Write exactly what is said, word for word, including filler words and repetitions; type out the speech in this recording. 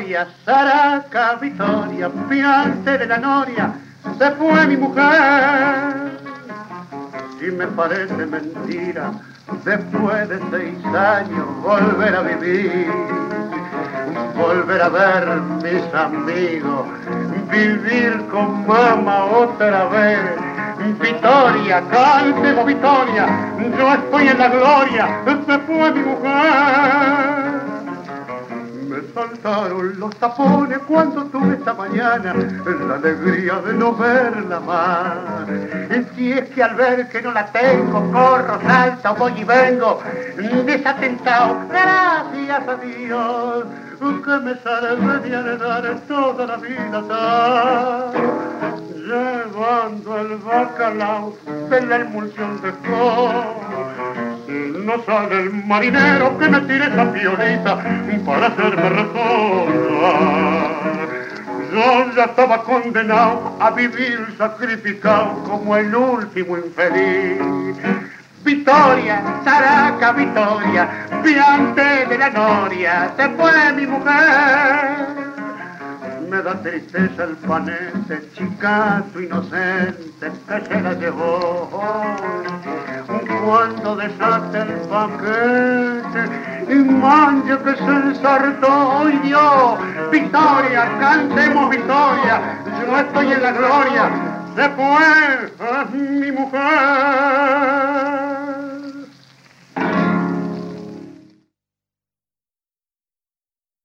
Victoria, Saraca, Victoria, piante de la noria, se fue mi mujer. Si me parece mentira, después de seis años volver a vivir, volver a ver mis amigos, vivir con mamá otra vez. Victoria, cantemos Victoria, yo estoy en la gloria, se fue mi mujer. Me saltaron los tapones cuando tuve esta mañana la alegría de no verla más. Si es que al ver que no la tengo, corro, salto, voy y vengo, desatentado, gracias a Dios, que me salve de heredar toda la vida está. Llevando el bacalao de la emulsión de col, no sale el marinero que me tire esa piolita para hacerme recordar. Yo ya estaba condenado a vivir sacrificado como el último infeliz. Victoria, Saraca, Victoria, piante de la noria, se fue mi mujer. Me da tristeza el panete, chicazo inocente que se la llevó. Cuando desate el paquete y manche que se ensartó, ¡ay Dios! Victoria, cantemos Victoria, yo estoy en la gloria, se fue mi mujer.